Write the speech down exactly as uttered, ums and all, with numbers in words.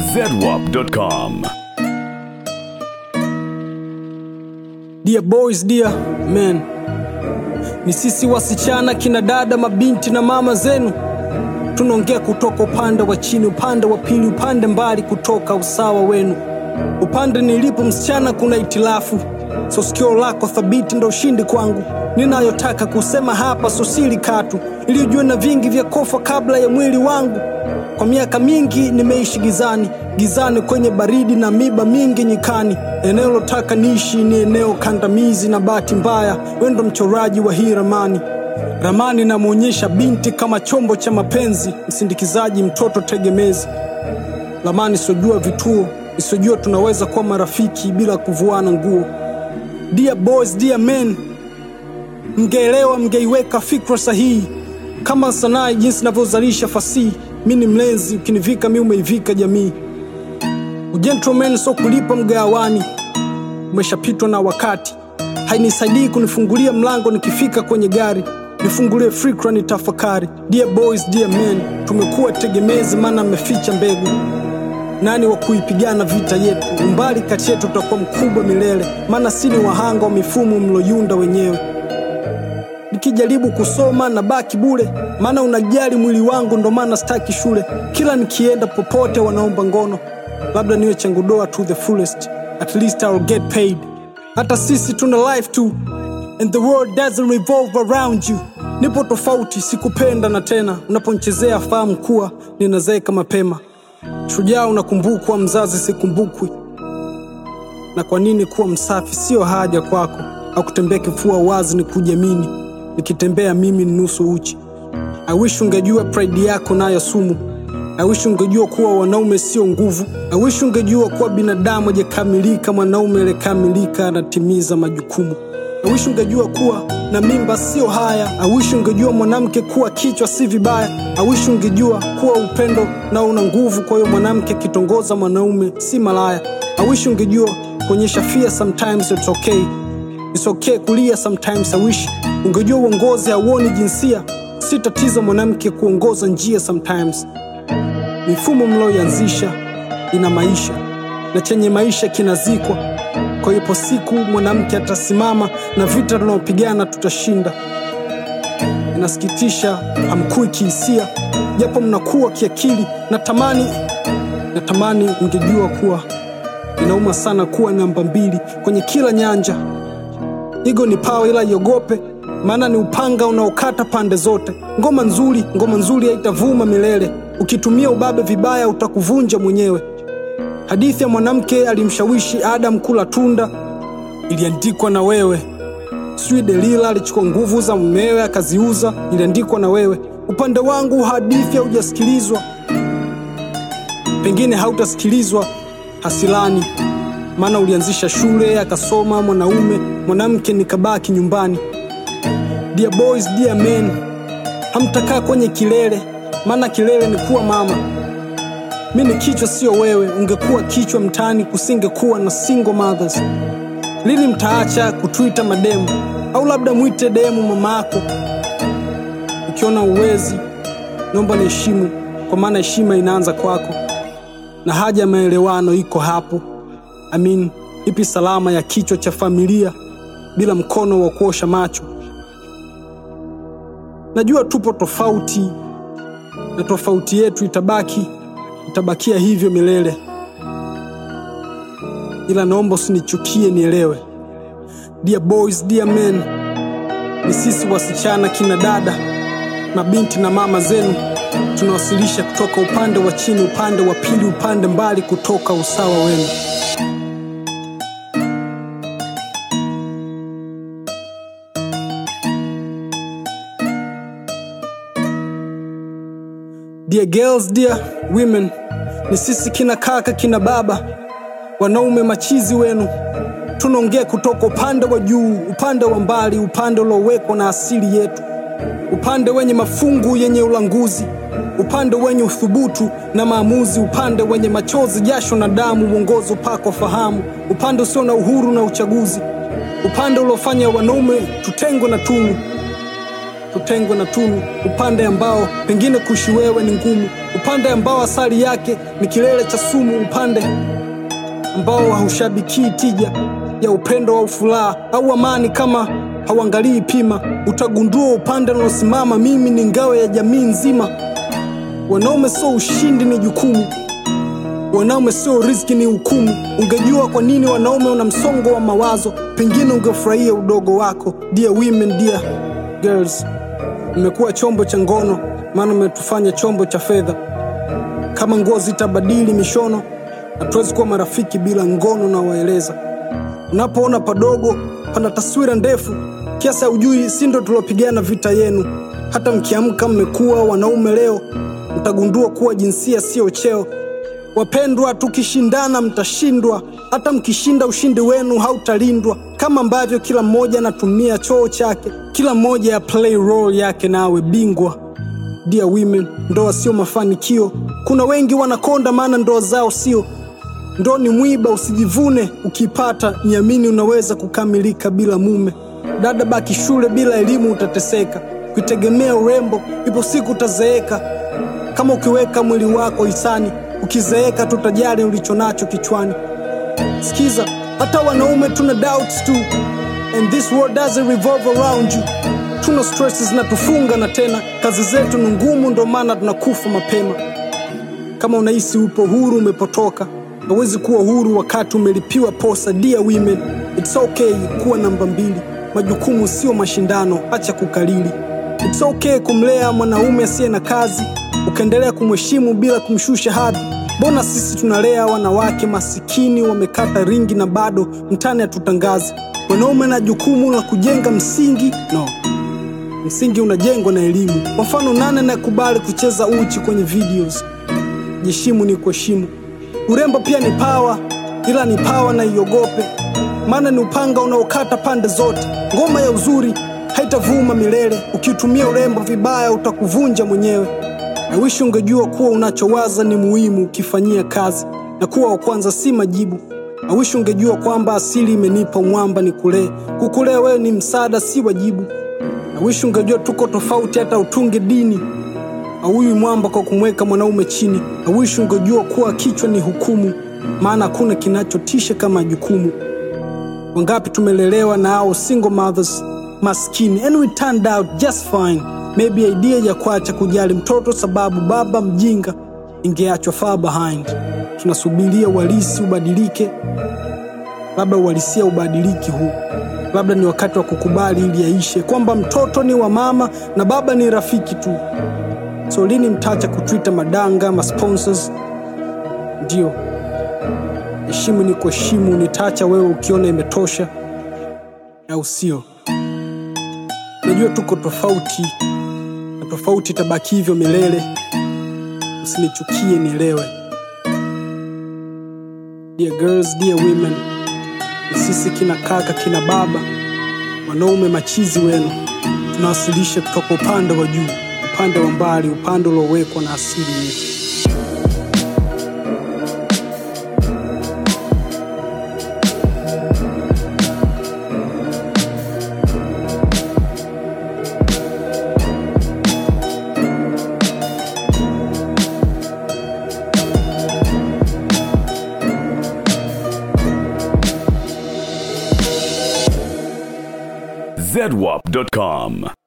zedwap dot com. Dear boys, dear men, ni sisi wasichana, kina dada, mabinti na mama zenu. Tunaongea kutoka upande wa chini, upande wa pili, upande mbali kutoka usawa wenu. Upande nilipo msichana kuna itilafu, so sikio lako thabiti ndo ushindi kwangu. Ninayotaka kusema hapa so siri katu, ili ujue na vingi vya kofa kabla ya mwili wangu. Kwa miaka mingi nimeishi gizani, gizani kwenye baridi na miba mingi nyikani. Eneo lotaka niishi ni eneo kandamizi, na bahati mbaya wendo mchoraji wa hii ramani. Ramani na muonyesha binti kama chombo cha mapenzi, msindikizaji, mtoto tegemezi. Ramani sojua vituo, isojua tunaweza kuwa marafiki bila kuvuana nguo. Dear boys, dear men, mngeelewa, mngeiweka fikra sahihi. Kama sanaa jinsi ninavyozalisha fasihi, mimi ni mlenzi, ukinivika mimi umeivika jamii. Ugentleman so kulipa mgawani, umeshapitwa na wakati. Hainisaidii kunifungulia mlango nikifika kwenye gari, nifungulie fikra nitafakari. Dear boys, dear men, tumekuwa tegemezi maana mmeficha mbegu. Nani wa kuipigana vita yetu? Umbali kati yetu utakuwa mkubwa milele, maana si ni wahanga wa mifumo mloyunda wenyewe. Nikijaribu kusoma na baki bure, maana unajali mwili wangu ndo maana sitaki shule. Kila nikienda popote wanaomba ngono, labda niwe changudoa to the fullest, at least I'll get paid. Hata sisi tuna life too, and the world doesn't revolve around you. Nipo tofauti, sikupenda na tena unaponchezea fahamu kuwa ninazeeka mapema. Shujaa unakumbukwa, mzazi sikumbukwi. Na kwa nini kuwa msafi sio haja kwako, au kutembea kifua wazi ni kujiamini, nikitembea mimi nusu uchi. I wish ungejua pride yako nayo sumu. I wish ungejua kuwa wanaume sio nguvu. I wish ungejua kuwa binadamu hajakamilika, mwanaume aliyekamilika anatimiza majukumu. I wish ungejua kuwa na mimba sio haya. I wish ungejua mwanamke kuwa kichwa si vibaya. I wish ungejua kuwa upendo na una nguvu, kwa hiyo mwanamke kitongoza mwanaume si malaya. I wish ungejua kuonyesha fear sometimes it's okay. It's okay kulia sometimes. I wish ungejua uongozi hauoni jinsia, si tatizo mwanamke kuongoza njia sometimes. Mifumo mlioanzisha ina maisha, na chenye maisha kinazikwa. Kwa hiyo siku mwanamke atasimama, na vita tunayopigana tutashinda. Inasikitisha hamkui kihisia, japo mnakuwa kiakili. Natamani, natamani ungejua kuwa inauma sana kuwa namba mbili kwenye kila nyanja. Ego ni power ila iogope, maana ni upanga unaokata pande zote. Ngoma nzuri, ngoma nzuri haitavuma milele. Ukitumia ubabe vibaya utakuvunja mwenyewe. Hadithi ya mwanamke alimshawishi Adam kula tunda, iliandikwa na wewe. Sui Delila alichukua nguvu za mumewe akaziuza, iliandikwa na wewe. Upande wangu hadithi haujasikilizwa, pengine hautasikilizwa hasilani, maana ulianzisha shule akasoma mwanaume, mwanamke nikabaki nyumbani. Dear boys, dear men, hamtakaa kwenye kilele, maana kilele ni kuwa mama. Mimi ni kichwa sio wewe, ungekuwa kichwa mtani kusingekuwa na single mothers. Lini mtaacha kutuita mademu, au labda muite demu mamako? Ukiona uwezi, naomba niheshimu, kwa maana heshima inaanza kwako. Na haja maelewano iko hapo. I mean, ipi salama ya kichwa cha familia bila mkono wa kuosha macho? Najua tupo tofauti, na tofauti yetu itabaki, itabakia hivyo milele. Ila naomba usinichukie, nielewe. Dear boys, dear men, ni sisi wasichana, kina dada, mabinti na mama zenu. Tunawasilisha kutoka upande wa chini, upande wa pili, upande mbali kutoka usawa wenu. Dear girls, dear women, ni sisi kina kaka, kina baba, wanaume machizi wenu. Tunaongea kutoka upande wa juu, upande wa mbali, upande uliowekwa na asili yetu. Upande wenye mafungu yenye ulanguzi, upande wenye uthubutu na maamuzi, upande wenye machozi, jasho na damu, uongozi upako fahamu, upande usio na uhuru na uchaguzi, upande uliofanya wanaume tutengwe na tumu. utengwe na tunu, upande ambao pengine kuishi wewe ni ngumu, upande ambao asali yake ni kilele cha sumu, upande ambao haushabiki tija ya upendo au furaha au amani. Kama hauangalii pima, utagundua upande unaosimama mimi ni ngao ya jamii nzima. Wanaume sio ushindi, ni jukumu. Wanaume sio riziki, ni hukumu. Ungejua kwa nini wanaume wana msongo wa mawazo, pengine ungefurahia udogo wako. Dear women, dear girls, mmekuwa chombo cha ngono, maana mmetufanya chombo cha fedha. Kama nguo zitabadili mishono, hatuwezi kuwa marafiki bila ngono na waeleza. Unapoona padogo pana taswira ndefu, kiasi hujui si ndo tulopigana vita yenu. Hata mkiamka mmekuwa wanaume leo, mtagundua kuwa jinsia sio cheo. Wapendwa, tukishindana mtashindwa, hata mkishinda ushindi wenu hautalindwa. Kama ambavyo kila mmoja anatumia choo chake, kila mmoja ya play role yake na awe bingwa. Dear women, ndoa sio mafanikio. Kuna wengi wanakonda maana ndoa zao sio. Ndoa ni mwiba, usijivune ukipata, niamini unaweza kukamilika bila mume. Dada, baki shule, bila elimu utateseka. Kuitegemea urembo, ipo siku utazeeka. Kama ukiweka mwili wako hisani, ukizeeka tutajali ulichonacho kichwani. Sikiza, hata wanaume tuna doubts too, and this world doesn't revolve around you. Tuna stresses na tufunga, na tena kazi zetu ni ngumu, ndo maana tunakufa mapema. Kama unahisi upo huru, umepotoka. Hawezi kuwa huru wakati umelipiwa posa. Dear women, it's okay kuwa namba mbili. Majukumu sio mashindano, acha kukalili. It's okay kumlea mwanaume asiye na kazi, ukaendelea kumheshimu bila kumshusha hadhi. Mbona sisi tunalea wanawake masikini wamekata ringi na bado mtani hatutangazi? Wanaume na jukumu la kujenga msingi, no. Msingi unajengwa na elimu. Kwa mfano, nane na kubali kucheza uchi kwenye videos. Jiheshimu ni kuheshimu. Urembo pia ni power, ila ni power na iogope, maana ni upanga unaokata pande zote. Ngoma ya uzuri haitavuma milele, ukitumia urembo vibaya utakuvunja mwenyewe. Na wish ungejua kuwa unachowaza ni muhimu ukifanyia kazi, na kuwa wa kwanza si majibu. Na wish ungejua kwamba asili imenipa mwamba ni kule. Kukulea wewe ni msaada, si wajibu. Na wish ungejua tuko tofauti hata utunge dini. Huyu mwamba kwa kumweka mwanaume chini. Na wish ungejua kuwa kichwa ni hukumu, maana hakuna kinachotisha kama jukumu. Wangapi tumelelewa na hao single mothers maskini, and we turned out just fine. Maybe idea ya kuacha kujali mtoto sababu baba mjinga ingeachwa far behind. Tunasubiria uhalisi ubadilike, labda uhalisia ubadiliki huu. Labda ni wakati wa kukubali ili yaishe kwamba mtoto ni wa mama na baba ni rafiki tu. So lini mtacha kutwita madanga ma sponsors? Ndio, heshimu ni kuheshimu. Nitacha wewe ukiona imetosha, au sio? Najua tuko tofauti, na tofauti tabaki hivyo milele. Usinichukie, nielewe. Dear girls, dear women, sisi kina kaka kina baba, wanaume machizi wenu, tunawasilisha kutoka upande wa juu, upande wa mbali, upande uliowekwa na asili yetu. zedwap dot com